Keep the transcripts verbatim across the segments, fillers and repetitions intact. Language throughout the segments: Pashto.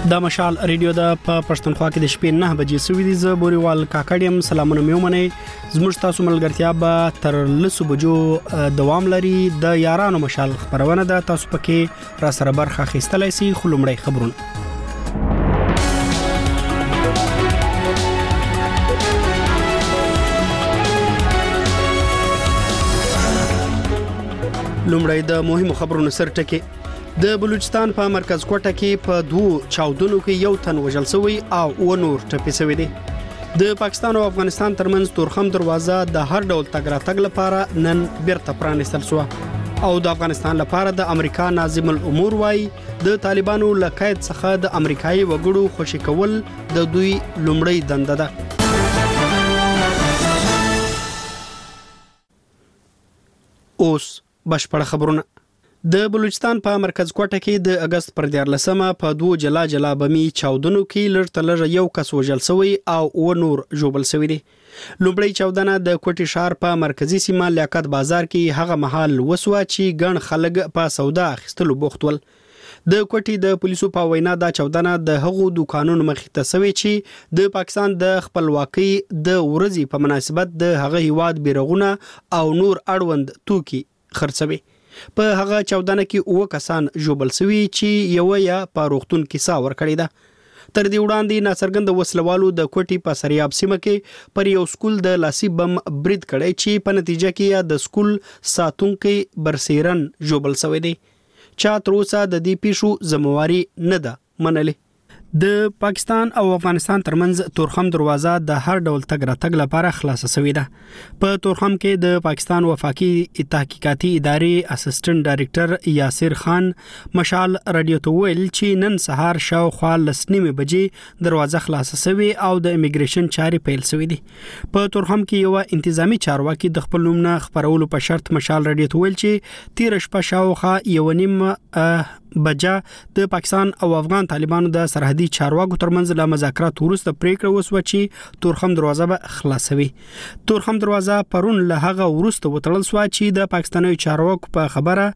د مشال ریډیو د پښتونخوا کې د شپې نه بجې سوي دي. زه بوريوال کاکړیم سلامونه مې ومنئ. زموږ تاسو ملګرتیا به تر لسو بجو دوام لري. د یارانو مشال خبرونه ده، تاسو پکې را سره برخه اخیستلای شئ. خلومړی خبرونه. لومړی د مهمو خبرونو سر ټکی. د بلوچستان په مرکز کوټه کې په دوه چاودنو کې یو تن وژل شوی او و نور ټپي شوی دی. د پاکستان او افغانستان ترمنځ تورخم دروازه د هر ډول تګ راتګ لپاره نن بیرته پرانیستل شو او د افغانستان لپاره د امریکا ناظم الامور وايي د طالبانو له قید څخه د امریکایي وګړو خوشي کول د دوی لومړی دنده ده. اوس بشپړ خبرونه. د بلوچستان په مرکز کوټه کې د اگست پر دیارلسمه په دوه جلا جلا بمي چاودنو کې لړ تلر یو کس وژل شوی او و نور ژوبل شوی دی. لومړی چاودنه د کوټي شهر په مرکزی سیمه لیاقت بازار کې هغه محل وسوه چې ګڼ خلک په سودا اخیستلو بوخت ول. د کوټي د پولیسو په وینا دا چاودنه د هغو دوکانونو مخې ته شوی چې د پاکستان د خپلواکۍ د ورځې په مناسبت د هغه هیواد بیرغونه او نور اړوند توکي خرڅوي. په هغه چاودنه کې اوه کسان ژوبل شوي چې یو یا په روغتون کې سا ورکړی ده. تر دې وړاندې ناڅرګند وسلوالو د کوټي په سریاب سیمه کې پر یو سکول د لاسي بم برید کړی چې په نتیجه کې د سکول ساتونکي برسیرن ژوبل شوی دی. چا تر اوسه د دې پیښو ذمہواری نه ده منلې. د پاکستان او افغانستان ترمنځ تورخم دروازه د هر ډول تګ راتګ لپاره خلاصه شوې ده. په تورخم کې د پاکستان وفاقي تحقیقاتي ادارې اسسټنټ ډایریکټر یاسر خان مشال رادیو ته ویل چې نن سهار شاوخوا لسنیمه بجې دروازه خلاصه شوې او د امیګریشن چارې پیل شوې دي. په تورخم کې یو انتظامی چارواکي د خپل نوم نه خبرولو په شرط مشال رادیو ته ویل چې تیر شپه شاوخوا یو نیم بجا د پاکستان او افغان طالبانو د سرحدي چارواکو ترمنځ له مذاکرات وروسته پریکړه وسوه چې تورخم دروازه به خلاصوي. تورخم دروازه پرون له هغه وروسته وتړل شو چې د پاکستاني چارواکو په خبره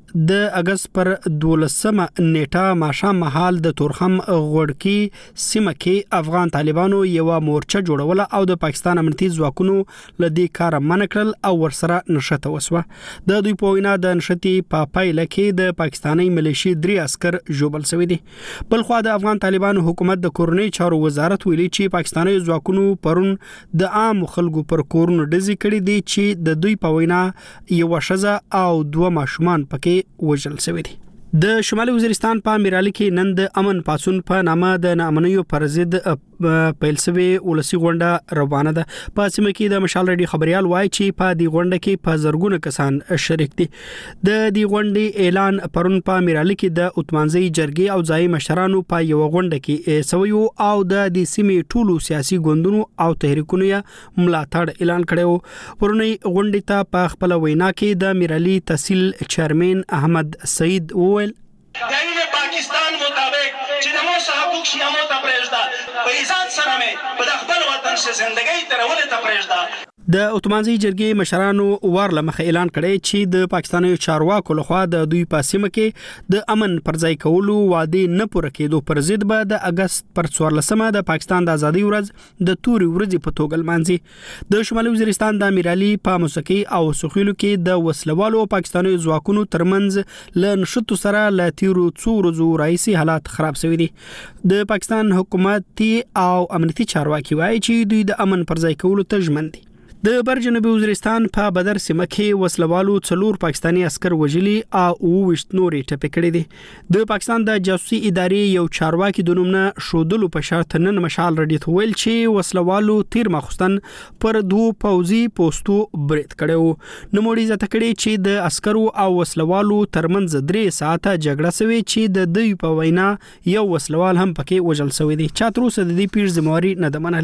د اگست پر دولسمه نیټه ماښام مهال د تورخم غوړکی سیمه کې افغان طالبانو یو مورچه جوړوله او د پاکستان امنیتي ځواکونو له دې کار منع کړل او ورسره نشته وسوه. د دوی په وینا د نشتې په پایله کې د پاکستاني ملیشي درې عسكر ژوبل شوی دي. بل خو د افغان طالبانو حکومت د کورنۍ چارو وزارت ویلي چې پاکستاني ځواکونو پرون د عام خلکو پر کورونو ډزې کړې دي چې د دوی په وینا یو ښځه او دوه ماشومان پکې وژل شوی دي. د شمالي وزیرستان په میرالي کې نن د امن پاسون په نامه د نامنیو پر ضد پیل شوی ولسی غونډه روانه ده. په سیمه کې د مشال ریډیو خبريال وایي چې په دې غونډه کې په زرګونه کسان شریک دي. د دې غونډې اعلان پرون په میرالي کې د اتمانځي جرګې او ځای مشرانو په یو غونډه کې سوي او د دې سیمې ټولو سیاسي ګوندونو او تحریکونو یې ملاتړ اعلان کړو. پرونی غونډې ته په خپل وینا کې د میرالي تحصیل چیرمن احمد سعید وویل دایره پاکستان مطابق چې د مو حقوق شیامو ته پرېږده په عزت سره مې په خپل وطن څخه ژوندۍ ترولې ته پرېږده. د اتمانځي جرګې مشرانو وار لمخه اعلان کړی چې د پاکستاني چارواکو لخوا د دوی په سیمه کې د امن پر ځای کولو وعده نه پوره کېدو پر ضد به د اگست پر څوارلسمه د پاکستان د ازادي ورځ د توري ورځې په توګه لمانځي. د شمالي وزیرستان د میرالي په موسیقي او سخیلو کې د وسلوالو پاکستاني ځواکونو ترمنځ ل نشټو سره ل تیرو څو ورځو راځي حالات خراب شوي دي. د پاکستان حکومتي او امنیتي چارواکي وایي چې دوی د امن پر ځای کولو ته ژمن دي. د برجنوبي وزیرستان په بدر سیمه کې وسلوالو څلور پاکستاني عسكر وژلي او وشت نورې ټپي کړي دي. د پاکستان د جاسوسي ادارې یو چارواکي د نوم نه شودلو په شرط نن مشال رډیو ته ویل چې وسلوالو تیر مخستن پر دوه پوځي پوسټو برید کړو. نوموړي زته کړي چې د عسکرو او وسلوالو ترمنځ درې ساعته جګړه شوې چې د دوی په وینا یو وسلوال هم پکې وژل شوی دی. چا تر اوسه د دې پیښې ذمہواری نه ده منلې.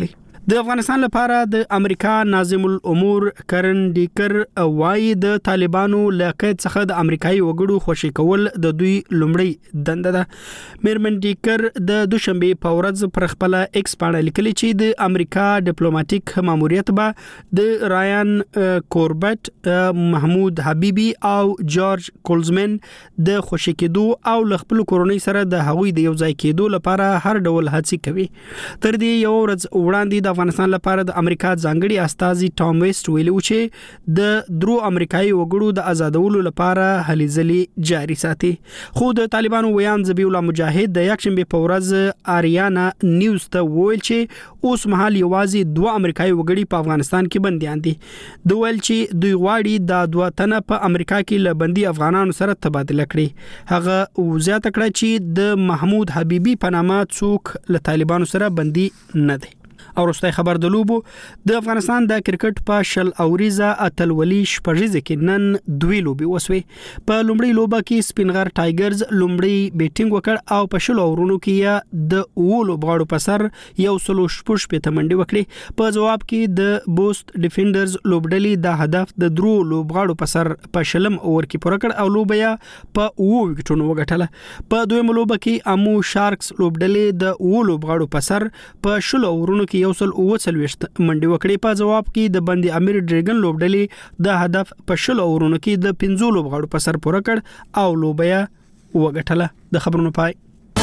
د افغانستان لپاره د امریکا ناظم الامور کرن ډیکر وايي د طالبانو له قید څخه د امریکایي وګړو خوشي کول د دوی لومړی دنده ده. میرمن ډیکر د دوشنبه په ورځ پر خپل ایکس باندې لیکلي چې د امریکا ډیپلوماټیک ماموریت به د رایان کوربټ، محمود حبیبي او جورج کولزمن د خوشي کېدو او خپل کورنۍ سره د هغوی د یو ځای کېدو لپاره هر ډول هڅې کوي. تر دې یو ورځ وړاندې د افغانستان لپاره د امریکا ځانګړي استازي ټام ویسټ ویلي و چې د درو امریکایي وګړو د آزادولو لپاره هلې ځلې جاري ساتي. خو د طالبانو ویان ذبیح الله مجاهد د یکشنبه په ورځ آریانا نیوز ته ویل چې اوس مهال یوازې دوه امریکایي وګړي په افغانستان کې بنديان دي. دوی ویل چې دوی غواړي د دوه تنه په امریکا کې له بندي افغانانو سره تبادله کړي. هغه وزیاته کړه چې د محمود حبیبي په نامه څوک له طالبانو سره بندي نه دي. او وروستي خبر د لوبو د افغانستان د کرکټ په شل اوریزه اتلولي شپږیزه کې نن دوی لوبي وسوي. په لومړی لوبه کې سپینغر ټایګرز لومړی بیټینګ وکړ او په شل اورونو کې د اولو بغاړو په سر یو سلو شپږ په تمنډي وکړي. په جواب کې د بوست ډیفندرز لوبډلي د هدف د درو لوبغاړو په سر په شلم اور کې پوره کړ او لوبیا په اوو وکټونو وګټله. په دویم لوبه کې امو شارکس لوبډلي د اولو بغاړو په سر په شل اورونو کې یو سل اوه څلوېښت منډي وکړي. په جواب کې د بندي امیر ډریګن لوبډلي د هدف په شل اورونو کې د پنځو لوبغاړو په سر پوره کړ او لوبیا وګټله. د خبرونو پای.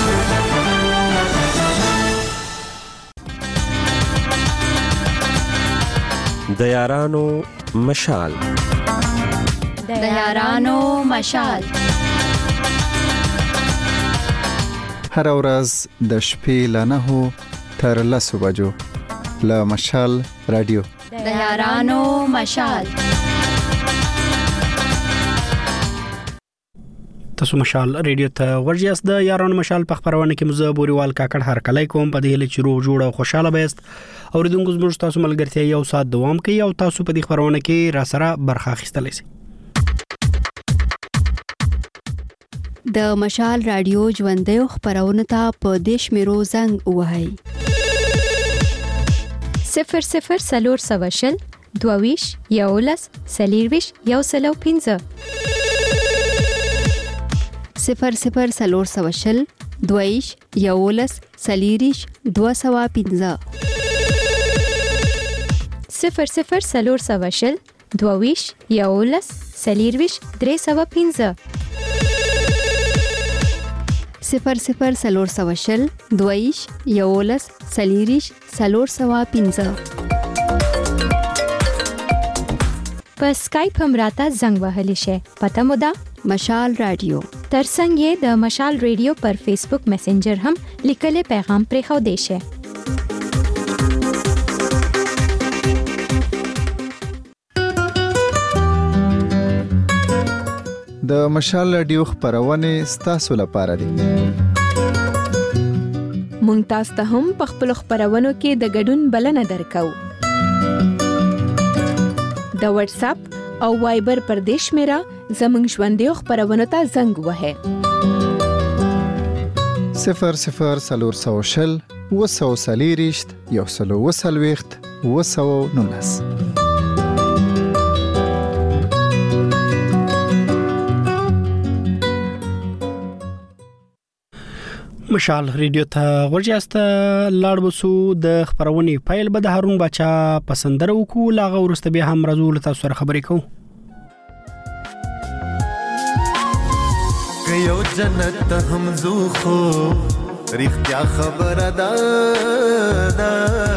د یارانو مشال د یارانو مشال هر ورځ د شپې له نهو تر لسو بجو له مشال رادیو د یارانو مشال. تاسو مشال رادیو ته ورجاست. د یارانو مشال په خبرونه کې مزه بوريوال کاکړ هر کله کوم په دې لچ روغ جوړ او خوشاله بیست. اوریدونکو زموږ تاسو ملګرتیا یو سات دوام کوي او تاسو په دې خبرونه کې را سره برخه اخیستلی شئ. د مشال رادیو ژوندۍ خبرونه ته په دیش میرو زنګ وهاي صفر صفر سلور سواشل دوویش یولس سلیرویش یو سلو پینزه صفر صفر سلور سواشل دوویش یولس سلیریش دو سوا پینزه صفر صفر سلور سواشل دوویش یولس سلیرویش درې سوا پینزه صفر صفر سلور سواشل دویش یولس سلیریش سلور سوا پینزه. په اسکایپ هم راته زنګ وهلی شئ. پته مو ده مشال رادیو. ترڅنګ یې د مشال رادیو پر فیسبوک میسنجر هم لیکلي پیغام پرې خو دی شئ. د مشال رادیو خبرونه ستاسو لپاره دي. مونږ تاسو ته هم په خپل خبرونو کې د ګډون بلنه درکو. د واتس اپ او وایبر پر دیش میرا زمنګ ژوندۍ خبرونو ته زنګ وهه. صفر صفر سلور سوشل وسو سلیریشت یو سلو وسلويخت وسو نونس. مشال رادیو ته ورجاست. لاړ بسو د خبرونې فایل به د هارون بچا پسندره وکړو. لاغه ورسته به هم رازول تاسو سره خبرې کوو. که یو جنت هم زو خو رښتیا خبره ده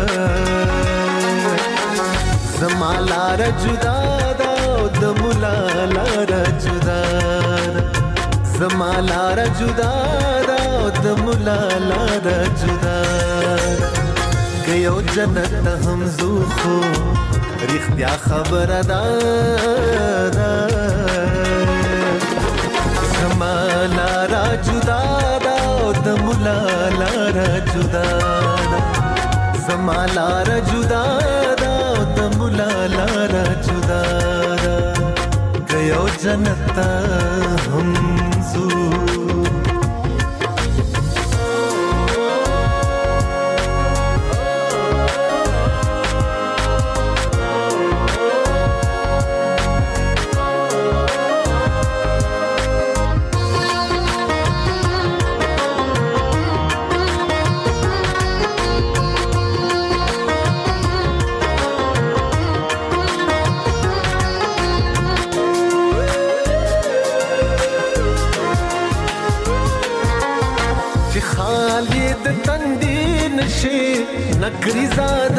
زما لاره جدا ده او د مولا لاره جدا ده زما لاره جدا ده او د مولا لاره جدا ده که یو جنت هم زو خو رښتیا خبره ده زما لاره جدا ده او د مولا لاره جدا ده زما لاره جدا ده او د مولا لاره جدا ده که یو جنت هم زو نشي نکری زاد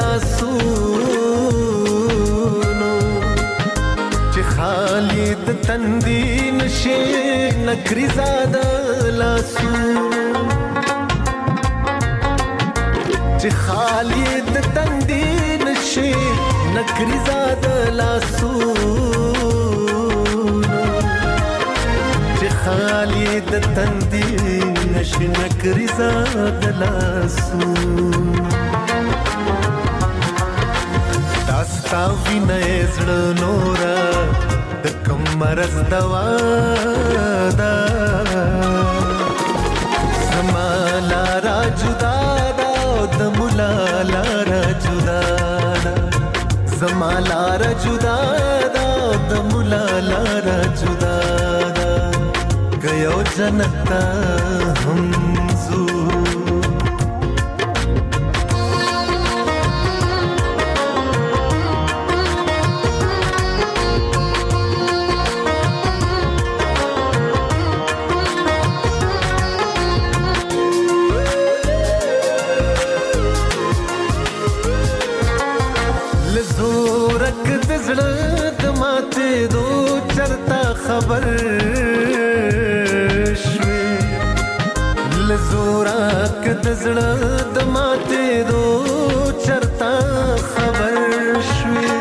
لاسونو چې خالی د تندي نشي نکری زاد لاسونو چې خالی د تندي نشي نکری زاد لاسونو چې خالی د تندي نشي نکری زاد لاسونو داستا وینې زړه نورا د کمرز دوا دا زمالا را جدا دا د مولا لارا جدا دا زمالا را جدا دا د مولا لارا جدا دا گیو جنت هم زو خبر شوي لزورا کد زړه د ماته دو چرتا خبر شوي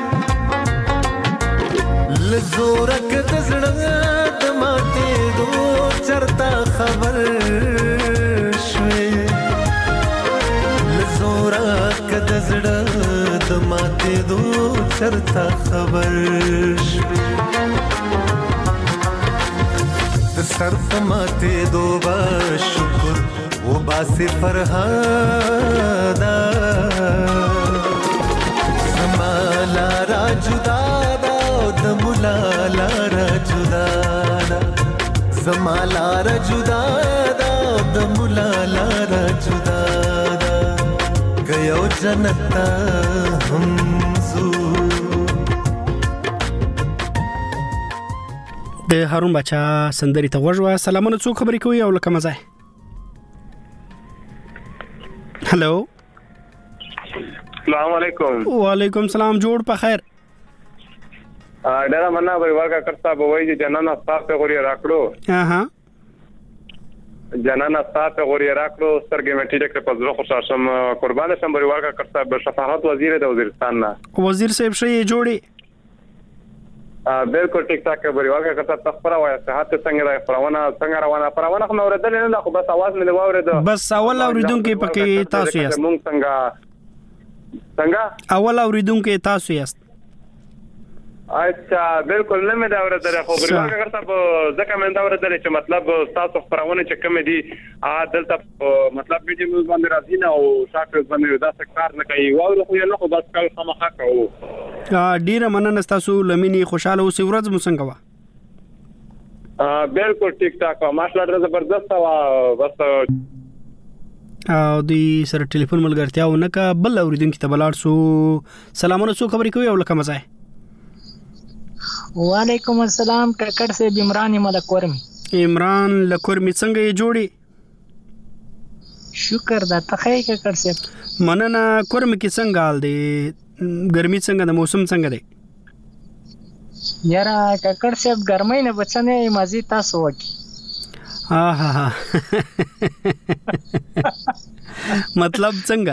لزورا کد زړه د ماته دو چرتا خبر شوي لزورا کد زړه د ماته دو چرتا خبر شوي سر پماتے دو با شکر وہ باسی فرہادا زمالا را جدا دا دمولا لارا جدا دا زمالا را جدا دا دمولا لارا جدا دا گیو جنتا ہم زو د هارون بچا سندري ته وژوا سلامونه څو خبرې کوي او لکه مزه هلو السلام علیکم وعلیکم سلام جوړ په خیر ډېر مننه پریوار کا کرتا بوي چې جنانا صاحب په غوړي راکړو ها ها جنانا صاحب په غوړي راکړو سترګې مې ټیټه کړې په زړه خوشاله شم قربان شم پریوار کا کرتا به شفاعت وزیر د وزیرستان نه وزیر صاحب شي جوړي بالکل ټیک ټاک پریوار کا کرتا تخبره وای صحت څنګه راځي پرونه څنګه روانه پرونه خو اوریدل نه خو بس आवाज مې واورید بس اول اوریدونکو پکې تاسو یاست مونږ څنګه څنګه اول اوریدونکو تاسو یاست اچھا بالکل نه مې دا اوریدل خو پریوار کا کرتا ځکه مې دا اوریدل چې مطلب تاسو پرونه چې کوم دي ا دلته مطلب دې موږ باندې راځي نه او شاکر باندې دا څه کار نه کوي واورو خو نه خو بس کال خامخا کوو ډیره مننه تاسو لمنی خوشاله اوسئ ورځ مو څنګه وا بالکل ټیک ټاک ماشاءالله زبردست وا بس او دی سره ټلیفون ملګرتیا ونکه بل اوریدونکو ته بلاړ سو سلامونه څو خبرې کوي او لکه مزه وعلیکم السلام ککړ سے عمران ملکورمی عمران لکورمی څنګه یې جوړي شکر دا تخې ککړ سے مننه کورمی کې څنګه حال دی ګرمي څنګه د موسم څنګه دی یاره ککړ صاحب ګرمۍ نه بچنه مازی تاسو وکی ها ها مطلب څنګه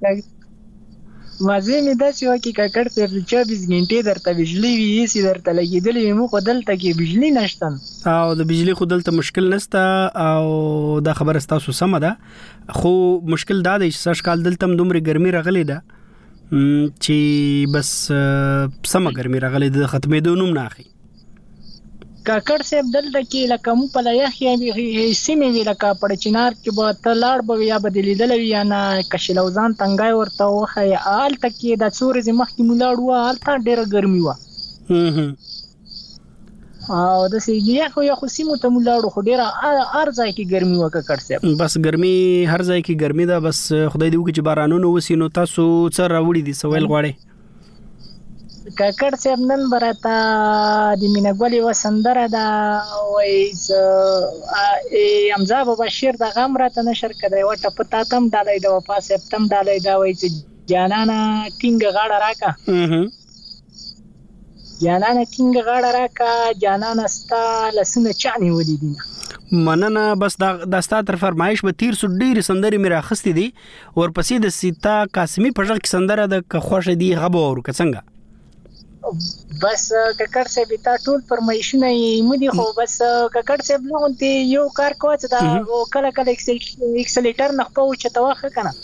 مازی می داسې وکی ککړ صاحب چوبیس غنټې درته بجلی وی سی درته لګیدلې مو خو دلته کې بجلی نشته او د بجلی خو دلته مشکل نشته او دا خبره تاسو سم ده خو مشکل دا دی چې سږ کال دلته دومره ګرمي راغلې ده چې بس سم ګرمي راغلې د ختمېدو نوم نه اخی کاکړ صاحب دلته کې لکه مو په لایخ یې سیمه وی لکه پړچینار کې به تلاړ به یا بدلیدل یا نه کشلوزان تنګای ورته وخه آل تکي د څورې مخکې مولاړو آل ته ډېر ګرمي و او د سیګیا خو یو سیمو ته مولاړو خو ډېر ارځای کې ګرمي و کاکړ صاحب بس ګرمي هر ځای کې ګرمي ده بس خدای دې وکړي چې بارانونه وسینو تاسو څه راوړي دي سوال غواړي کاکړ صاحب نن براته د مینګولي وسندره دا وایز امزا بابا شیر د غم راته نشر کړی وټه پتا تم ډالۍ د وفا صاحب تم ډالۍ دا وایز جانانا ټینګ غاړه راکا جانانا ټینګ غاړه راکا جانانا ستا لسنه چانی ولې دي مننه. بس دا داستا تر فرمایش به تیر سو ډیر سندري میرا خستې دي ورپسې د سیتا قاسمی په ځخ سندره د خوښه دی غبو ور کڅنګ بس ککړ صاحب تا ټول فرمایشونه یې مودي خو بس ککړ صاحب نو ته یو کار کوڅ دا کله کله ایکسلیټر نه په وچه توخه کنه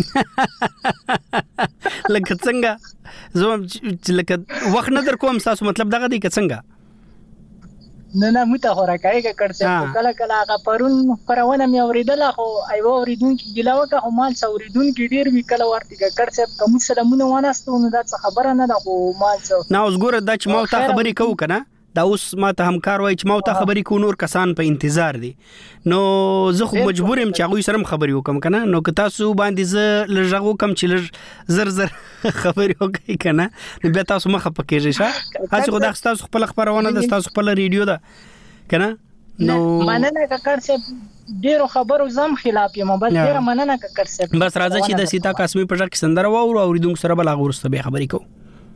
لکه څنګه زوم لکه وخت نه در کوم تاسو مطلب دغه دی څنګه نه نه مته هورا کوي ککړ صاحب کله کله هغه پرون پرونه مې اوریدل خو ایو اوریدونکو ګلاوکه هم مال اوریدونکو ډیر وی کله ورته ککړ صاحب کوم سلامونه وانهستو نو دا څه خبره نه ده خو مال څه نه اوس ګوره د چ مو ته خبرې کوو کنه دا اوس ما ته همکار وای چې ما ته خبرې کو نور کسان په انتظار دي نو زه خو مجبور یم چې هغه سره خبرې وکم کنه نو که تاسو باندې زه لږغو کم چې لږ زر زر خبرې وکړي کنه نو بیا تاسو مخه پکېږئ ښه هڅه خو دا تاسو خپل خبرونه د تاسو خپل ریډیو ده کنه نو مننه ککړ صاحب ډیرو خبرو زم خلاف یم بس ډیر مننه ککړ صاحب بس راځه چې د سیتا قاسمی په ځکه سندره وو او ریډونکو سره بل هغه ورسته به خبرې کوو.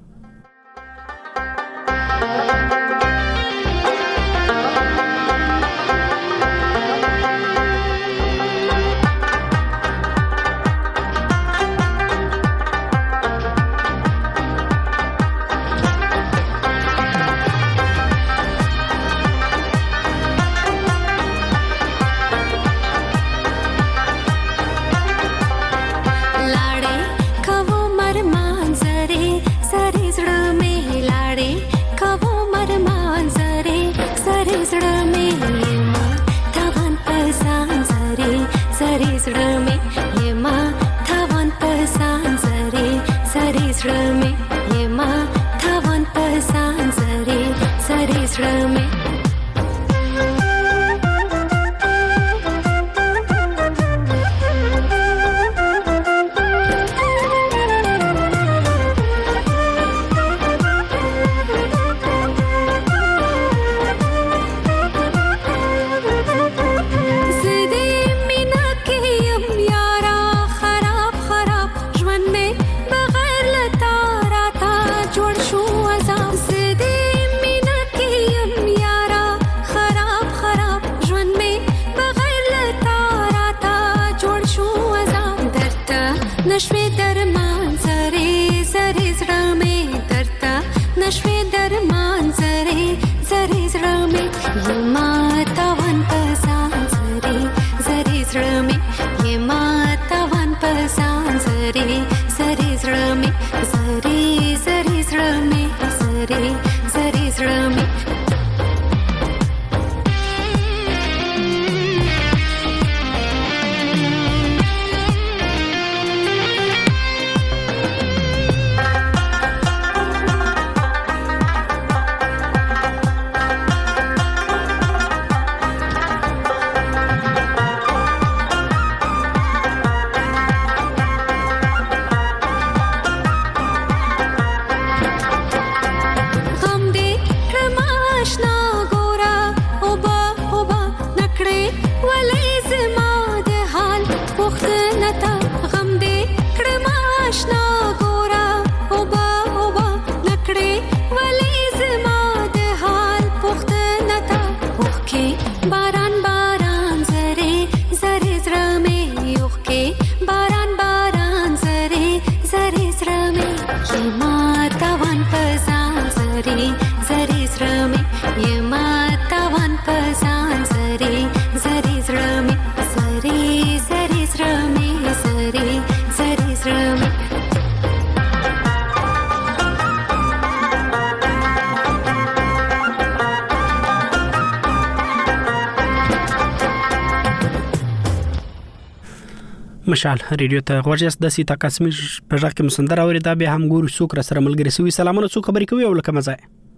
مشال ریډیو ته غوړجس د سیتا قاسمی په ځکه کې مسندر اوري دا به هم ګورو څوک را سره ملګری سوي سلامونه څوک خبرې کوي او لکه مزه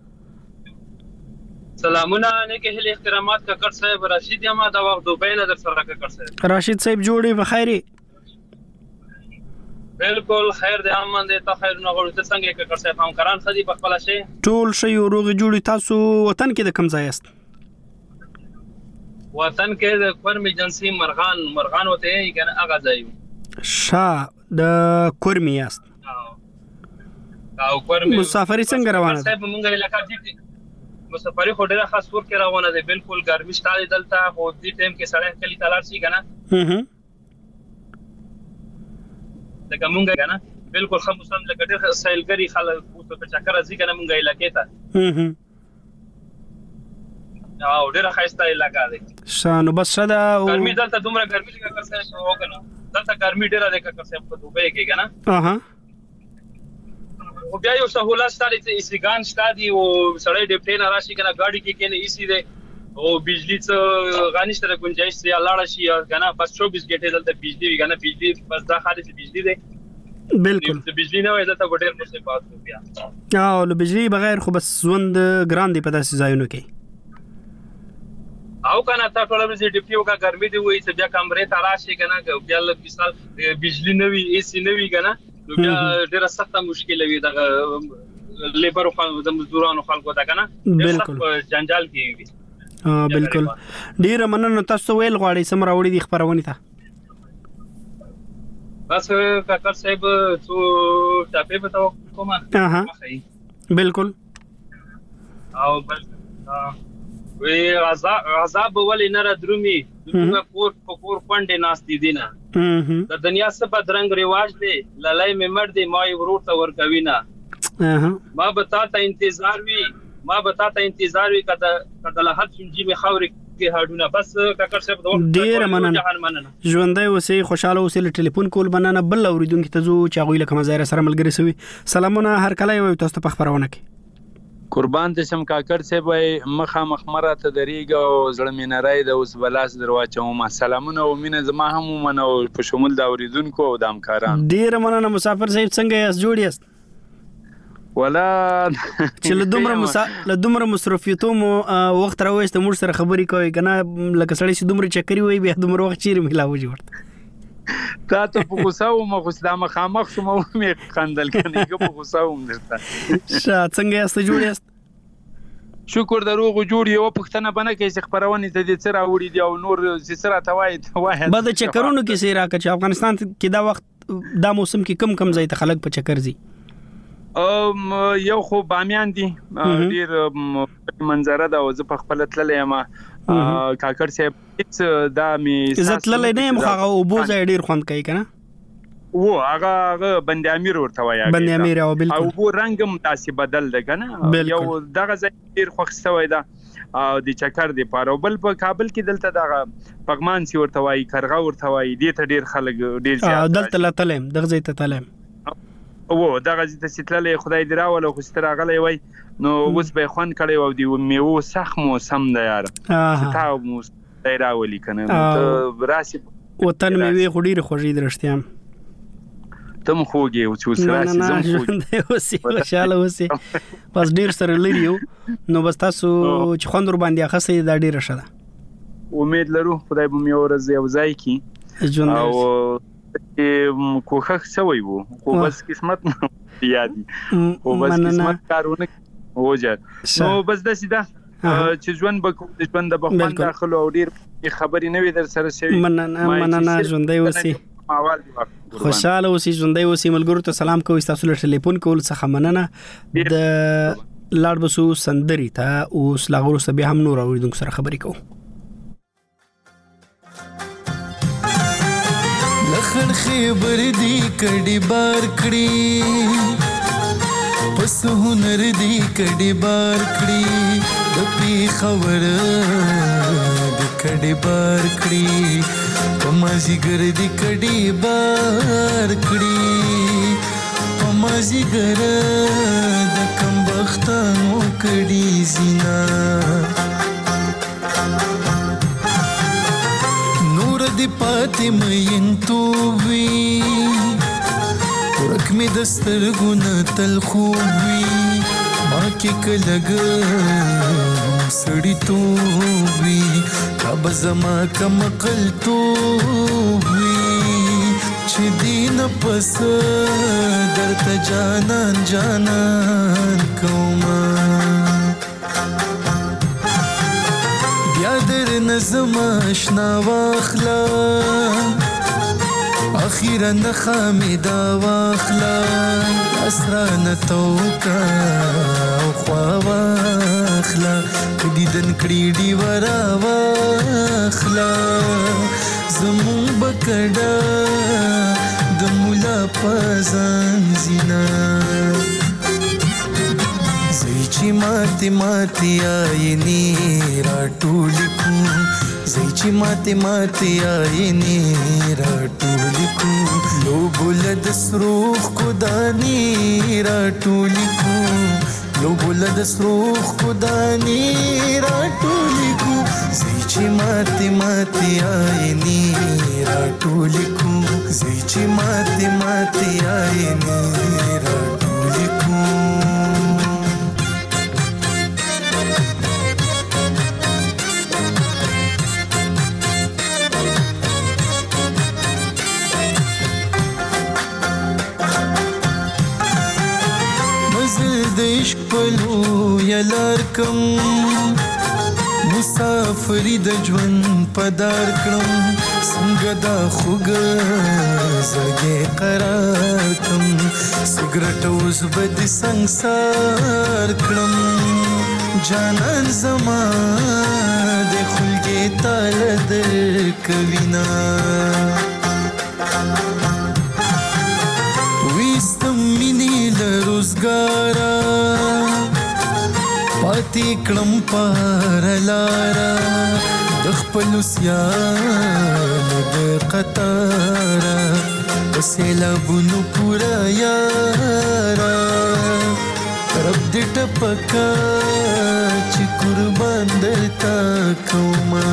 سلامونه نیکه هلي احترامات ککړ صاحب راشد یم دا وخت دوبۍ نه در سره ککړ صاحب راشد صاحب جوړي بخیري بالکل خیر دی امن دی ته خیر نه غوړو ته څنګه کې کړ صاحب هم کران خدي په خپل شي ټول شی روغ جوړی تاسو وطن کې د کم ځای است وطن کې د کورمي جنسي مرغان مرغان وته یې کنه هغه ځای شا د کورمي است او کورمي مسافری څنګه روانه صاحب مونږه علاقې دي مسافری خو ډیره خاص ور کې روانه دي بالکل ګرمي شته دلته خو دې ټیم کې سړی کلی تلار شي کنه هم لکه مونږه کنه بالکل خو مسلم لکه ډېر سایلګری خلک په چکر ځي کنه مونږه علاقې ته هم او ډېر خاصه علاقې ده شانو بس شدا ګرمي دلته دومره ګرمي لګا کړسه شو کنه دلته ګرمي ډېر ده کړسه په دوبه کې کنه اها او بیا یو سہولت ستاره چې ایسیګان شتادي او سړی ډیپټین راشي کنه ګاډي کې کنه ایسی ده او بجلی څه غانیشته گنجائش یا لاړه شي کنه بس چوبیس غنټه دلته بجلی وي کنه بجلی بس دا خالص بجلی ده بالکل د بجلی نه وای دلته ډېر مصیبات وو بیا او له بجلی بغیر خو بس ژوند ګران دی په داسې ځایونو کې او کنه تا ټول ورځ ډیپیو کا ګرمي دی وای چې بیا کمرې ته راشي کنه بیا له مثال بجلی نه وي ایسی نه وي کنه بیا ډېر سخت مشکل وي د لیبر خو د مزدورانو خلکو ته کنه بالکل جنجال کیږي ها بالکل ډیر مننه تاسو ویل غواړئ سم راوړي د خبرونه ته بس کاکر صاحب تو ټاپه بتاو کومه ها بالکل او بس وی عذاب ولې نه درومي دغه کور کور پاندې ناس دي دینه د دنیا څخه بدرنګ رواج دی لړۍ مې مړ دی ما یې ورور ته ورکوي نه ما به تا ته انتظار وي ما به تا ته انتظار وي کده کده له حد سنجي مې خاورې کې هډونه بس کاکر صاحب دوه ډیر مننه ژوندۍ اوسې خوشاله اوسې ټلیفون کول بنانه بل اوریدونکو ته زو چاغوي لکه مزایره سره ملګری سوي سلامونه هر کله یو تاسو په خبرونه کې قربان دې شم کاکر صاحب مخه مخمره ته دریګه او زړه مې نری د اوس بلاس درواچوم سلامونه او مینه زما هم منو په شمول د اوریدونکو او د همکاران ډیر مننه مسافر صاحب څنګه یاست جوړ یاست ولا چې له دومره مسا له دومره مصرفیتو مو وخت راوېست موږ سره خبرې کوي کنه لکه سړی چې دومره چکرې وي بیا دومره وخت چیرې ملاوي ورته تا ته په غوسه او مخ د مخامخ شوم او مې خندل کنه که په غوسه وم درته شا څنګه یاست جوړ یاست شکر دروغ جوړ یو پښتنه بنه کې چې خبرونه ته دې سره وړي دی او نور چې سره توای توای بعد چکرونو کې سیرا چې افغانستان کې دا وخت دا موسم کې کم کم ځای ته خلک په چکر زی ام یو خو بامیان دي ډیر منظره دا او زه په خپل تللې ما کاکر صاحب دا می عزت للې نه مخه او بوزه ډیر خوند کوي کنه و هغه بند امیر ورته وایي بند امیر او بالکل او بو رنگم تاسو بدل ده کنه یو دغه ډیر خوښ شوی دا او د چکر دی پاره بل په کابل کې دلته دغه پغمان سی ورته وایي کرغه ورته وایي دې ته ډیر خلک ډیر زیات دلته لتلم دغه ځای ته تلم او دغه ځای ته ستللې خدای دې راول خو ستر غلې وای نو اوس به خوان کړي او دی میو سخ موسم دی یار تاو موس دی راولي کنه ته راسي وطن مې وی خډیر خوږی درشتيام تم خوږي او چې راسي زم خوږي اوسې خوشاله اوسې بس ډیر سره لريو نو بس تاسو چې خوندور باندې اخسې دا ډیر شته امید لرو خدای به مې ورځ یو ځای کی او کوخه سوي وو خو بس قسمت یادي خو بس قسمت کارونه وځه نو بس د سیده چې ژوند به ژوند د بخوان داخلو او ډیر خبرې نه وي در سره شوی مننه مننه ژوندۍ اوسې خوشاله اوسې ژوندۍ اوسې ملګرو ته سلام کوي تاسو له ټلیفون کول څخه مننه د لاړ بسو سندري ته اوس لاغورو سبي هم نور اوریدونکو سره خبرې کوو لخر خبر دی کډي بار کړی پس هنر دی کډي بار کړی د پی خبر د کډي بار کړی پمازي ګر دی کډي بار کړی پمازي ګر د کم بختانو کډي زینا دی پاتې مې انتووي ورک می دستر ګونه تل خوبي ما کې کلګ سړی تووي کب زما کم قل تووي چې دین پس درته جانان جانان کوما بیا در نظم اشنا واخلا اخیرا نخامیدا واخلا اسران توکا او خوا واخلا دیدن کړي دی ورا واخلا زمون بکډا د مولا پزان زینا زئی چې ماته ماته آینه را ټولیکو زئی چې ماته ماته آینه را ټولیکو لو بلد سروخ کو دانی را ټولیکو لو بلد سروخ کو دانی را ټولیکو زئی چې ماته ماته آینه را ټولیکو زئی چې ماته ماته آینه را ټولیکو عشق پلو یلار کم مسافری د ژوند پدار کړم څنګه دا خوګ زګې قرار کړم سیګریټ اوس بد سنگسار کړم جانان زما د خلګې تال در کوینا وستم مینې لروزګارا پاتې کړم پار لارا د خپل سیال د قطارا سیلابونو پورا یارا رب دې ټپکا چې قربان درتا کوما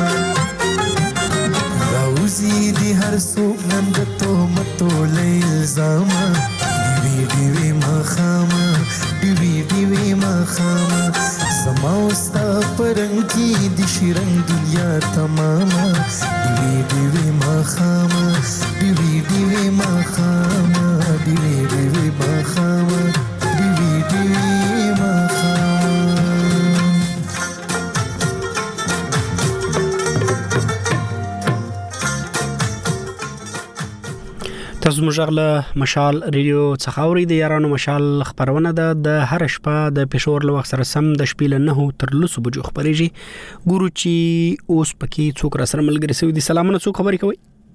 راوزی دی هر څوک نن د تهمتو له الزامه دیوی دیوی ماښامه دیوی دیوی ماښامه زما ستا په رنګ کې د شرنګ دنیا تمامه دیوی دیوی ماښامه دیوی دیوی ماښامه دیوی دیوی ماښامه دیوی دیوی ماښامه تاسو موږ له مشال ریډیو څخه اورئ د یارانو مشال خبرونه ده د هر شپه د پېښور له وخت سره سم د شپې له نهو تر لسو بجو خبرېږي ګورو چې اوس پکې څوک را سره ملګري شوي دي سلامونه څوک خبرې کوي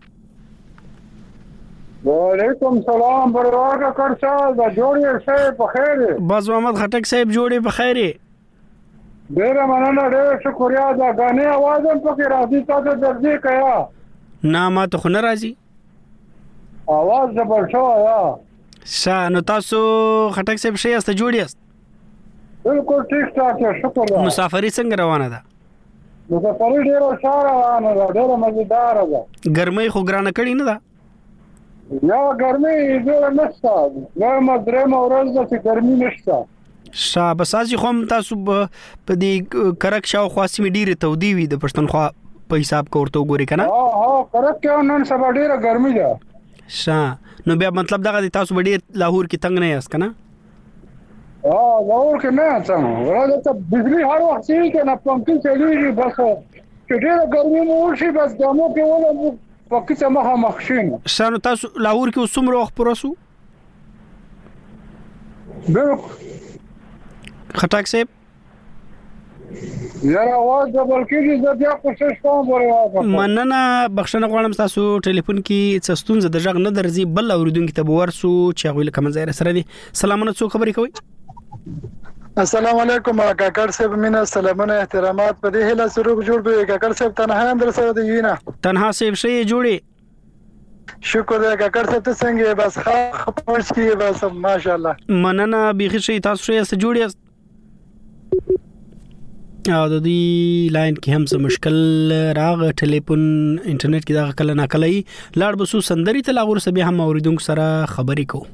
وعلیکم سلام برواګه کړ صاحب جوړې شه په خیر باز محمد خټک صاحب جوړې په خیر ډېر مننه ډېر شکریا دا غانې आवाज هم پکې راځي تاسو درځي کیا نه ما ته خو نه راځي आवाज زبر شو یا شا نو تاسو خټک صاحب شي است جوړی است بالکل ٹھیک ٹھاک شکر مسافری څنګه روانه ده مسافری ډیره ساره روانه ده ډیره مزیدار ده ګرمۍ خو ګرانه کړی نه ده یا ګرمۍ ډیره نشته نو مدرې مورز ده چې ګرمۍ نشته شا بس ازي خو تاسو په دې کرک شاو خاصه می ډیره تودی وي د پښتونخوا په حساب کوړته وګوري کنه ها ها کرک کې نن سبا ډیره ګرمۍ ده شا نو بیا مطلب دغه تاسو ډیر لاهور کې تنگ نه یاست کنه ها لاهور کې نه څنګه ورته ته بجلی هر وخت یې کې نه پمپین چلیږي بس چې ډیره ګرمۍ مو شي بس دمو کې ولا پکې څه مخه مخشین شا نو تاسو لاهور کې اوسمره وخت پرسو بالکل خټک صاحب یاره आवाज د بلکې زه بیا کوشش کوم ورته مننه بخښنه غواړم تاسو ټلیفون کې څه ستونزه د ژغ نه درځي بل اوریدونکو ته ورسو چې هغه لکه منځای سره دي سلامونه څو خبرې کوي السلام علیکم کاکړ صاحب مینا سلامونه احترامات په دې هله سروغ جوړ به کاکړ صاحب تنها اندر سره دی وینا تنها صاحب شي جوړي شکر دی کاکړ صاحب ته څنګه بس خبر شي بس ماشاءالله مننه بيخي شي تاسو شي است جوړي او د دې لاین کې هم څه مشکل راغ ټلیفون انټرنیټ کې دا کله نه کله لاړ بسو سندري ته لاغور سبي هم اوریدونکو سره خبرې کو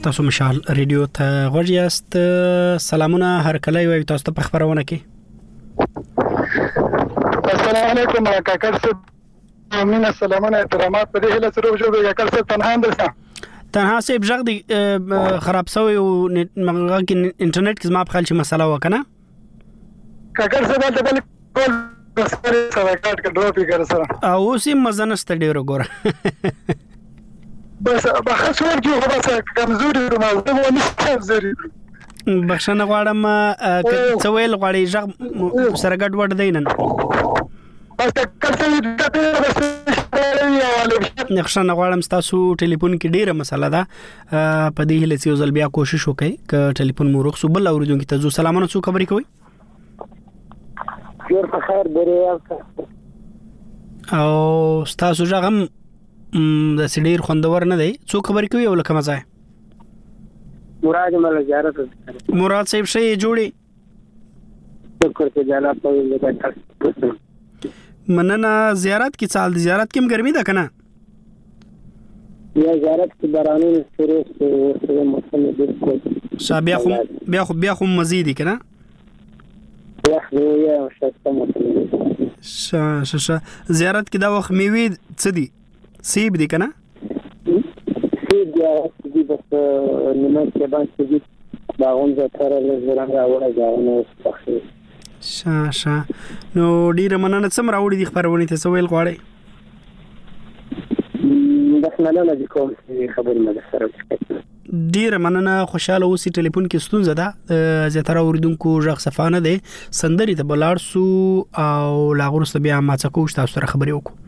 تاسو مشال ریډیو ته غوږ یاست. سلامونه هر کله یو تاسو ته په خبرونه کې. السلام علیکم کاکړ صاحب. امین سلامونه احترامات په دې هله سره وجوړ کاکړ صاحب تنها اندسه تنها صاحب ژغ دی خراب شوی او مغه کې انټرنیټ کې زما په خیال چې مسله وکنه کاکړ صاحب د بل کول سره سره کاټ کې ډراپ کړ سره او سیم مزنست ډیرو ګوره بس بخښور کې خو بس کمزوري ما زه و نه کمزوري بخښنه غواړم څه ویل غواړي ژغ سره ګډ وډ دینن بس کله نقشن غواړم تاسو ټلیفون کې ډیره مسله ده په دې هله چې ځل بیا کوشش وکړئ ک ټلیفون مو رخصو بل اوریدونکو ته زو سلامونه څو خبرې کوي خیر په خیر بری او تاسو ځغم د سړي خوندور نه دی څو خبرې کوي او لکه مزه مراد مل زیارت مراد صاحب شي جوړي شکر ته جانا په مننه. زیارت کې سال د زیارت کې ګرمي ده کنه یا زیارت کې بارانونه شروع شوه موسم دې کو بیا خو بیا خو بیا خو مزيدي کنه یا خو یا شته موسم ش ش زیارت کې دا وخت میوي څه دي سیب دي کنه سیب یا دې بس نیمه کې باندې دي دا اونځه تر له زرنګ راوړل غواړم څه شا شا نو ډیره مننه سم راوړي دي خبرونه ته سویل غواړي بس مننه دي کوم خبر مده سره ډیره مننه خوشاله اوسې ټلیفون کې ستونزه ده زیاتره اوریدونکو ژغ صفانه ده سندري ته بلار سو او لاغورسته بیا ما څه کوښ تاسو سره خبرې وکړو.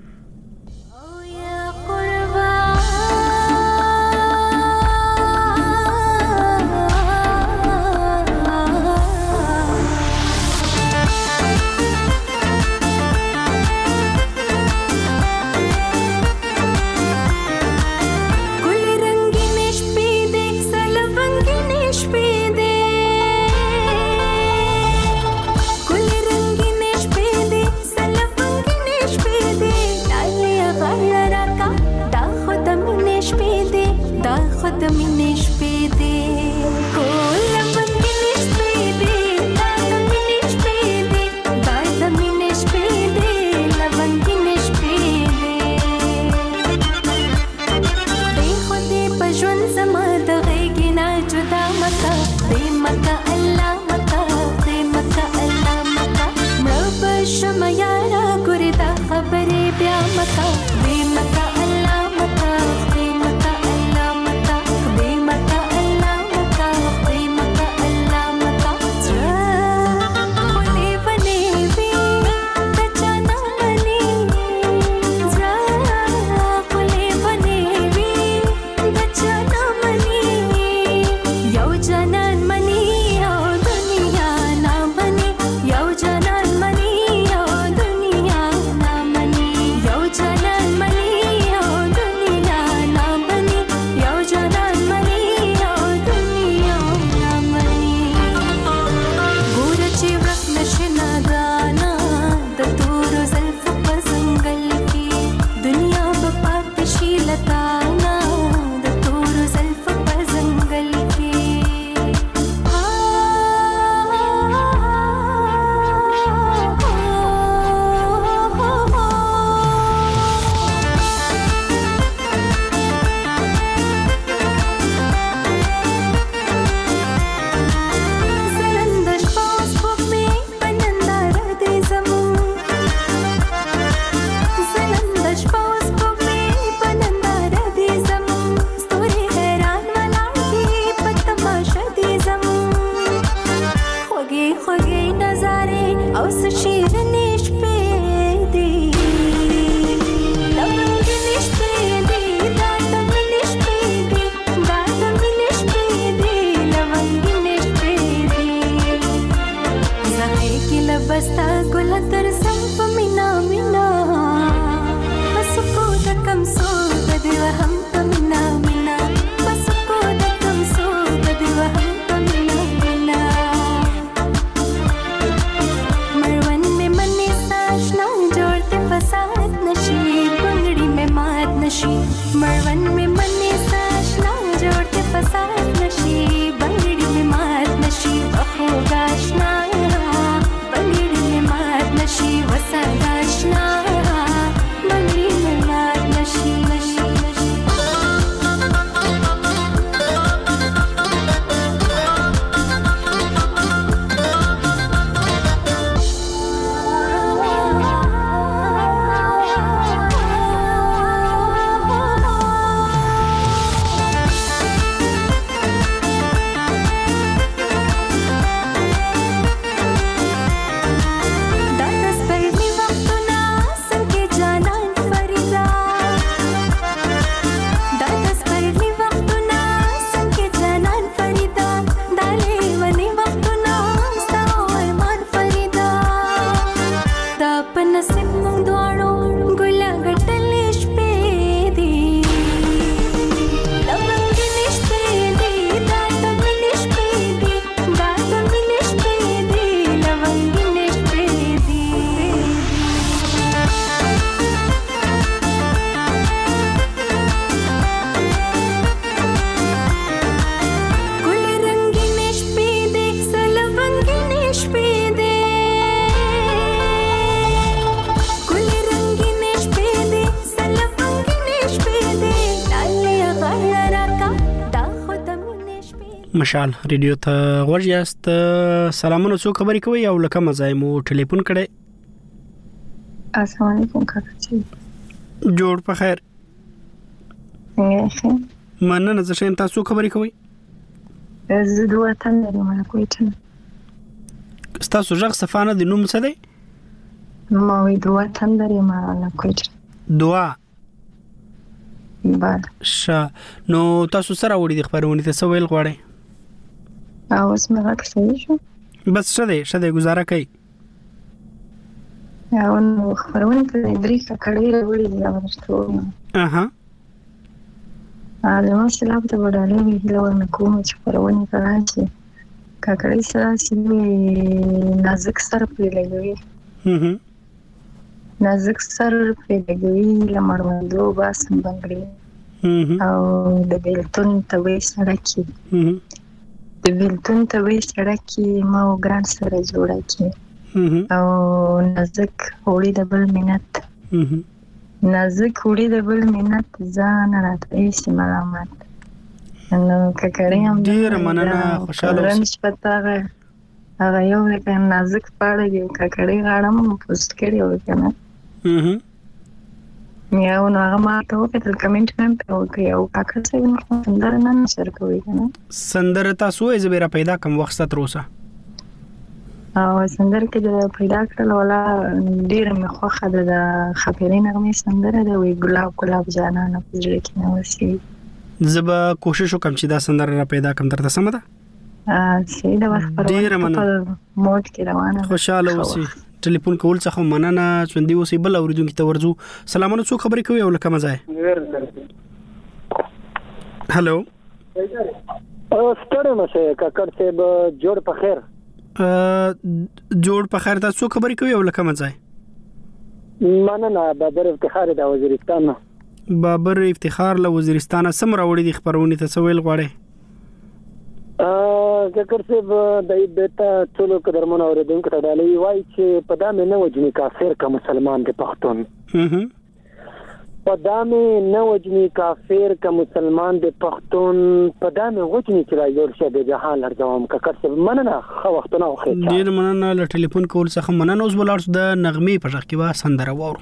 मरवन में मन्ने साशना जोड़ के फसाद نصیب مونږ دواړو ګله ګټلې شپې دي لونګینې شپې دي دا د مینې شپې دي دا د مینې شپې دي لونګینې شپې دي ګلې رنګینې شپې دي سلونګینې شپې دي ګلې رنګینې شپې دي سلونګینې شپې دي لاله غاړه راکا دا خو د مینې شپې مشال ریډیو ته غوږ یاست. سلامونه، څو خبرې کوي او لکه مزای مو ټلیفون کړي. السلام علیکم کاکا جی. جوړ په خیر. څنګه مننه. زه شیم تاسو خبرې کوي. زه د وطن لرم نه کویټه. تاسو ژغ صفانه د نوم څه دی؟ ما وی د وطن لرم نه کویټه. دعا بله. ښه، نو تاسو سره وړي د خبرونه ته څه ویل غواړئ؟ او اوس مې غږ صحیح شو؟ بس ښه دی، ښه دی، ګزاره کوي. او نو خبرونه ته درې کړي وړي دا ورته وایم. اها ا نو سلام ته وړاندې وی له کوم چې خبرونه راځي کاکړی سره چې نازک سر پرې لګوي. هم نازک سر پرې لګوي لمړوندو باسم بنگړي او د بیلتون ته وې سړکی د بیلتون ته وې سړکی ما ګران سره جوړه کی او نازک وړي د بل منت نازک وړي د بل منت ځان راته سي ملامت. نو کاکړی هم ډیر مننه، خوشاله اوسئ. پتاغه هغه یو لکه نازک پاړه دی کاکړی غاړم پوسټ کړی و کنه. هم یا نو هغه ما ته وکړل کمنټ هم په وکړ او کاکړ څنګه نو سندر نه شر کوي کنه. سندر تاسو یې زبیره پیدا کوم وخت تر اوسه؟ او سندر کې د پیدا کړل ولا ډیر مې خوخه ده د خبرې نغمه سندر ده وی ګلاب ګلاب جانانه په ځل کې نو وسی. زبا کوشش وکم چې دا سندر را پیدا کوم تر تاسو مده. ا سي دا وخت پر موډ کې روانه. خوشاله اوسئ. ټلیفون کول څخه مننه. څوندې اوسئ. بل اوریدونکو ته ورځو. سلامونه، څو خبرې کوي او لکه مزای. هالو ستړی مشه کاکړ صاحب، جوړ په خیر. جوړ په خیر. تاسو خبرې کوي او لکه مزای. مننه. بابر افتخار د وزیرستان. بابر افتخار له وزیرستان سم راوړي د خبرونه ته سویل غواړي. ا ذکر صاحب دای بیتا ټولو قدرمن اوریدونکو ته ډالۍ وای چې په دامه نه وجنی کافر کا مسلمان د پښتون. هم په دامه نه وجنی کافر کا مسلمان د پښتون په دامه وجنی چې راځول شه د جهان لرځوم کاکړ صاحب. مننه. خو وختونه خو ډیر مننه. له ټلیفون کول څخه مننه. اوس بلارس د نغمه په ځخ کې وا سندره وورو.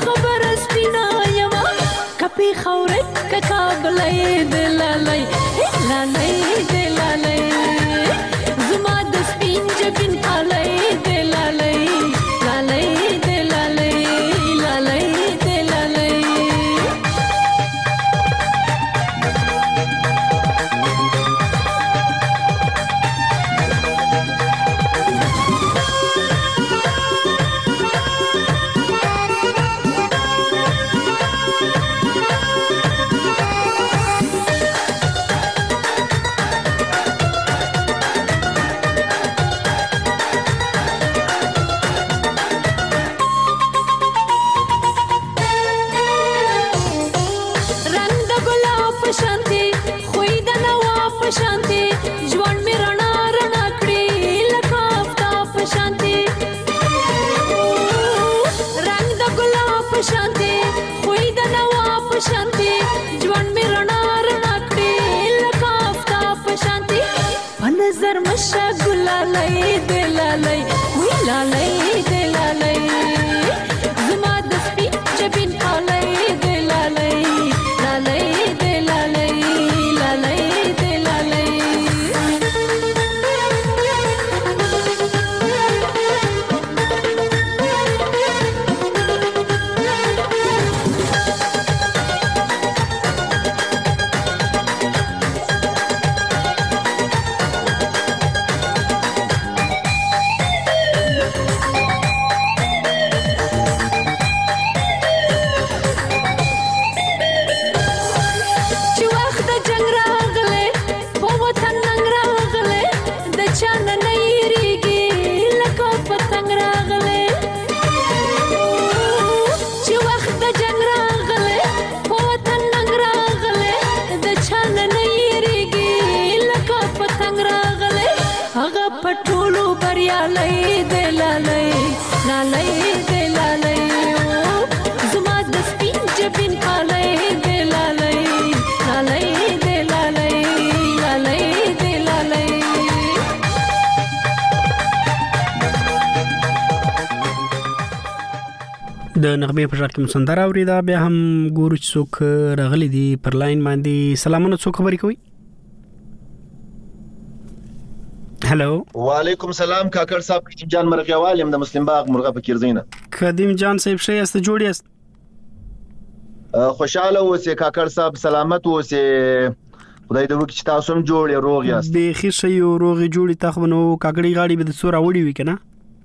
خورت ککابلې دلالای لالای دې لالای زما د سپین جبین پالای دې لالای لالای دې لالای لالای دې لالای د نغمه په ځکه مسندر اوریدا بیا هم ګورو چې څوک راغلي دي پر لاین باندې. سلامونه، څوک خبرې کوي؟ هلو وعلیکم سلام کاکر صاحب، قدیم جان مرغیوال یم د مسلم باغ مرغه فقیر زینه. قدیم جان صاحب شه است جوړ است؟ خوشاله اوسې کاکر صاحب، سلامت اوسې، خدای دې وکړي چې تاسو هم جوړ یې روغ یاست. به خیر شي او روغ جوړی تاسو نو کاګړی غاړي به د سور اوړي وي کنه.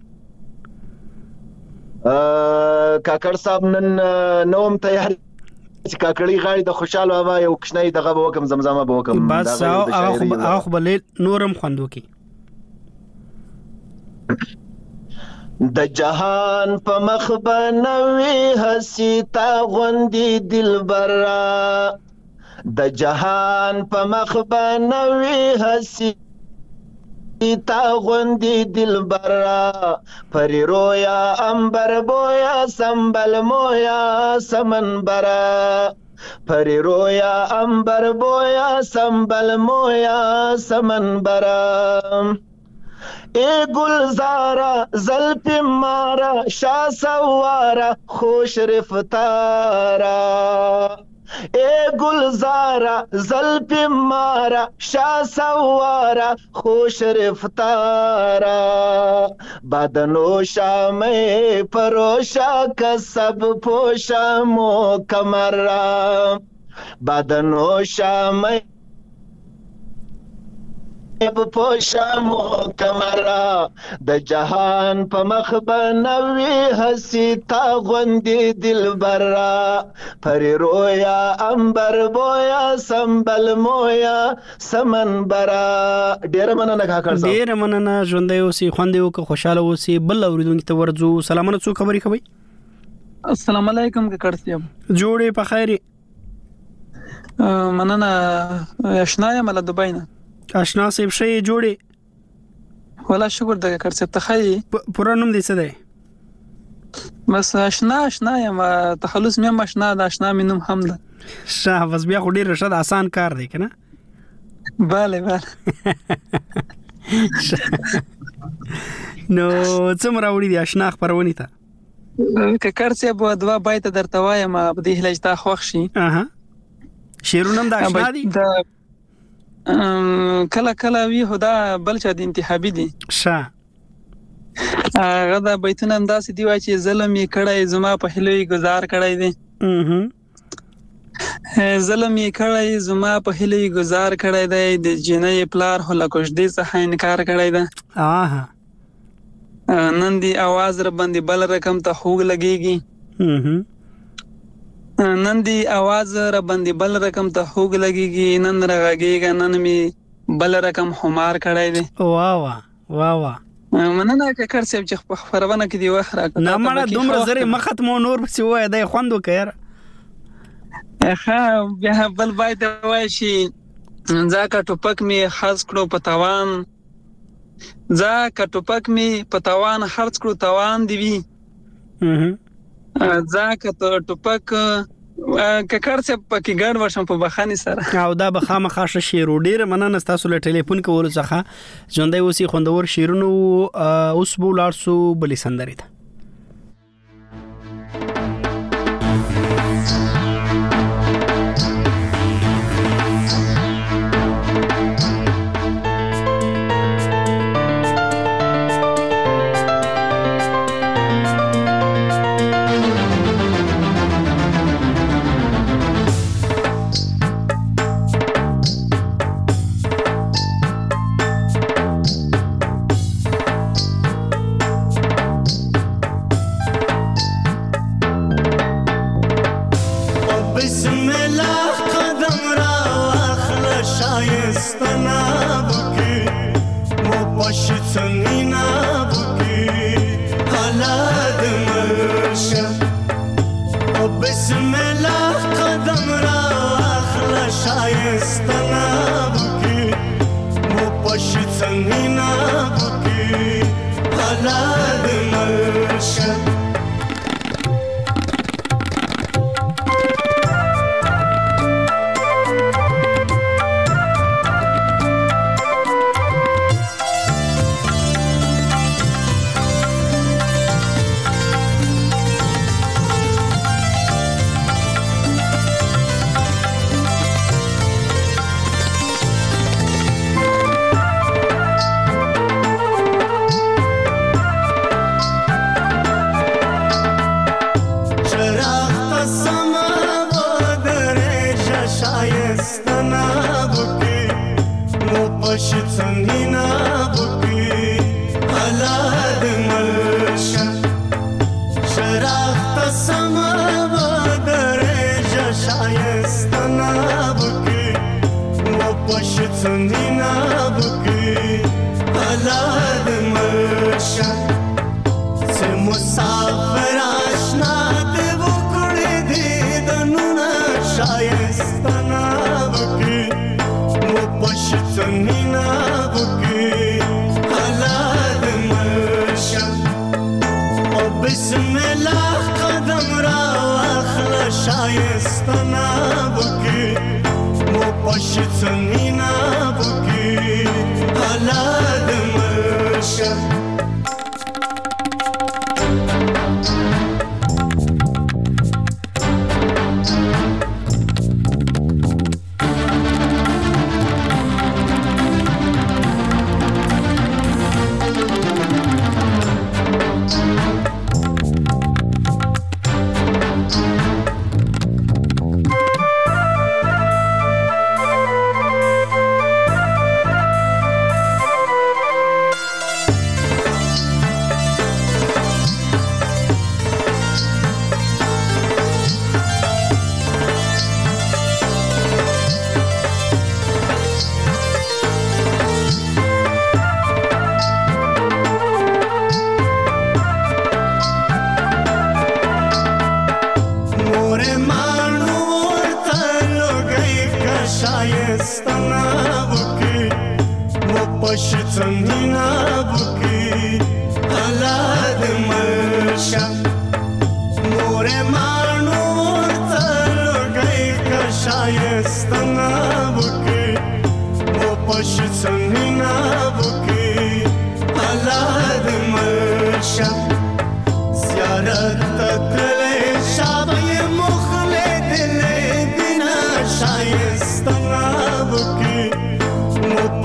کاکر صاحب نن نوم تیار چې کاکړی غاړي د خوشاله هوا یو کښنۍ دغه به وکم، زمزمه به وکم. بس هغه خو بل نورم خوندو کی د جهان په مخ بنوي حسیتا غوندي دلبرا، د جهان په مخ بنوي حسیتا غوندي دلبرا، پری رویا انبر بویا سنبل مویا سمنبرا، پری رویا انبر بویا سنبل مویا سمنبرا، اے گلزارا زلف مارا شاہ سوارا خوش رفتارا، اے گلزارا زلف مارا شاہ سوارا خوش رفتارا، بدنوشا میں پروشا کسب پوشا مو کمرا، بدنوشا میں پوشا مو کمرا، د جهان په مخ بنوي حسیتا غوندي دلبرا، پری رویا انبر بویا سنبل مویا سمنبرا. ډیر مننه کاکړ صاحب، ډیر مننه. ژوندۍ اوسې، خوندې وکړه، خوشاله اوسې. بل اوریدونکو ته ورځو. سلامونه، څوک خبرې کوي؟ السلام علیکم کاکړ صاحب. جوړې په خیر؟ مننه. آشنا یم له دوبۍ نه. آشنا صاحب شي جوړې؟ ولا شکر د کاکړ صاحب ته خی. پورا نوم دې څه دی؟ بس آشنا آشنا یم، تخلص مې آشنا د آشنا مې نوم هم ده. شاه بس بیا خو ډیر رشد آسان کار دی کنه. bale bale نو څومره وړي دي آشنا خبرونه ته؟ کاکړ صاحب دوا بایت درته وایم په دې هلج تا خوښ شي. اها شیرونم د آشنا دي؟ کله کله وی هدا بل چا د انتخابي دي شه هغه دا بیتونه هم داسې دی وای چې ظلم یې کړی زما په هیلوي گزار کړی دی ظلم یې کړی زما په هیلوي گزار کړی دی د جنې پلار هله کوژدې څخه انکار کړی دی آها نن دی आवाज را باندې بل رقم ته خوګ لګيږي نن دی आवाज را باندې بل رقم ته خوګ لګيږي نن راغيږي نن می بل رقم خمار کړی دی واه واه واه واه مننه ککر صاحب چې په خبرونه کې دی وخت راکړه نه مړه دومره زری مخت مو نور بس وای دی خوندو کړ ها بیا بل باید وای شي ځکه ټوپک می خاص کړو په توان ځکه ټوپک می په توان خرڅ کړو توان دی وی ځکه ټوپک ککر صاحب پکې ګډ ورشم په بخانی سره او دا به خامخا شیرو ډیر مننه تاسو له ټلیفون کول څخه ژوندۍ اوسې خوندور شیرونو اوس بو لارسو بلی سندري ده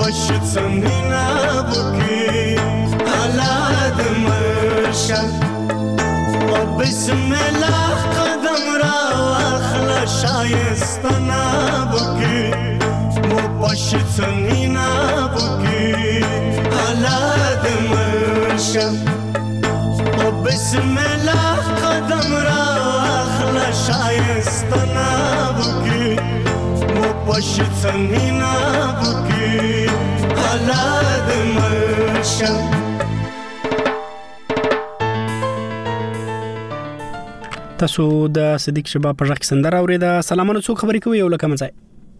پشت سمینا بکی حالات مرشد و بسم الله قدم را اخلا شایستنا بکی و پشت سمینا بکی حالات مرشد و بسم الله قدم را اخلا شایستنا بکی و پشت سمینا بکی حالات مرشد. تاسو د صدیق شباب په ځخ سندره اوریدا. سلامونه، څوک خبرې کوي یو لکه مځای؟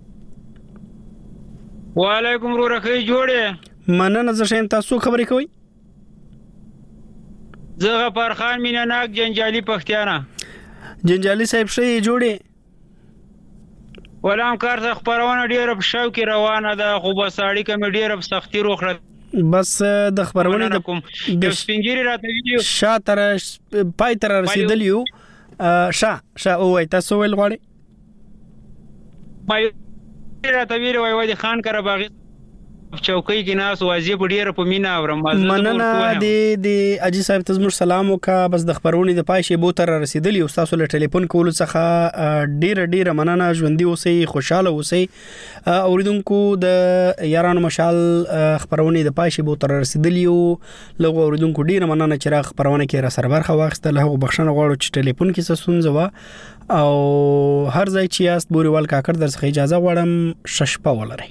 وعلیکم ورحمت جوړه مننه. زه شیم، تاسو خبرې کوي؟ زه غفار خان میناناک جنجالي پښتانه. جنجالي صاحب شي جوړه ولام کار څخه خبرونه ډیره په شاو کې روانه ده، خو بس اړیکه مې ډیره په سختي روخړه. بس د خبرونه د د سپینګری راته ویډیو شاتره پای تر رسیدلیو شا شا او وای تاسو ول غواړي ما راته ویل وای وای خان کرا باغ چوکۍ کې ناس واځي په ډیره په مینا اورم. مننه دی دی اجي صاحب تاسو سلام وکا. بس د خبرونه د پای شی بو تر رسیدلی او تاسو له ټلیفون کول څخه ډیره ډیره مننه. ژوندۍ اوسئ، خوشاله اوسئ. اوریدونکو د یارانو مشال خبرونه د پای شی بو تر رسیدلی او لغه اوریدونکو ډیره مننه چې را خبرونه کې را سربر خو واخسته. له بخښنه غواړو چې ټلیفون کې څه سنځوا او هر ځای چې یاست بوريوال کاکر درڅخه اجازه غواړم ششپا ولري.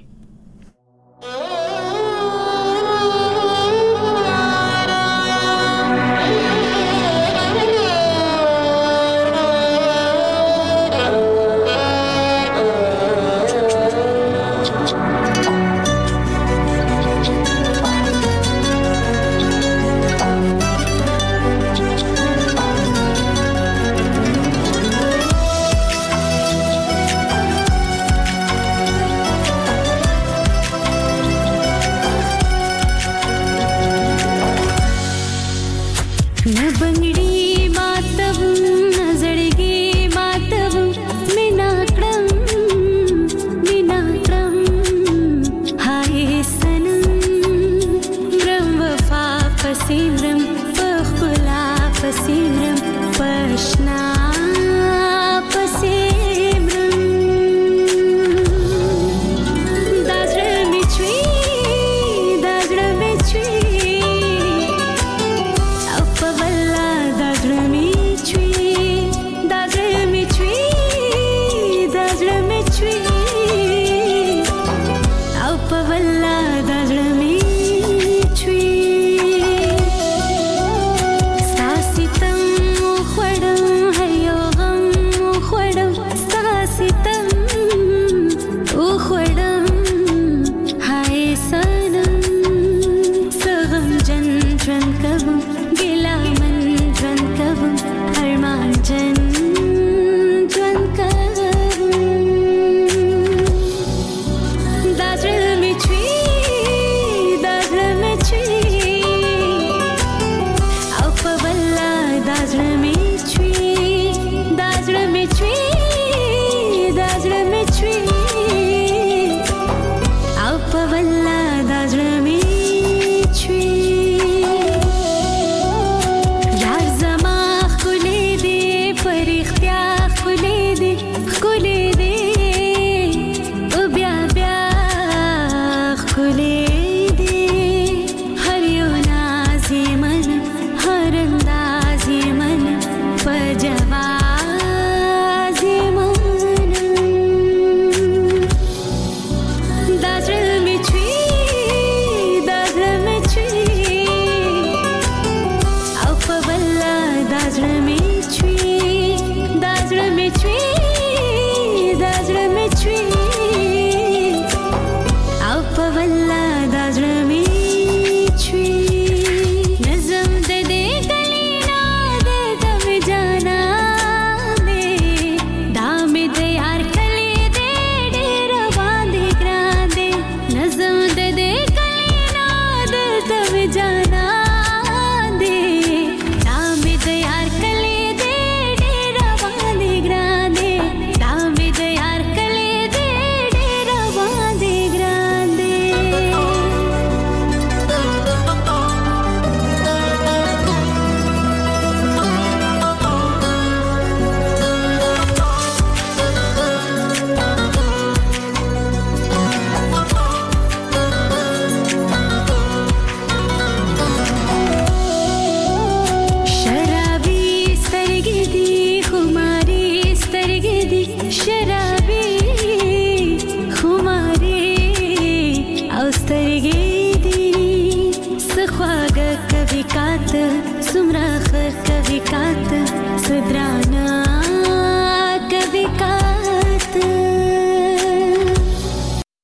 کوي کات سمرا خر کوي کات سدرانا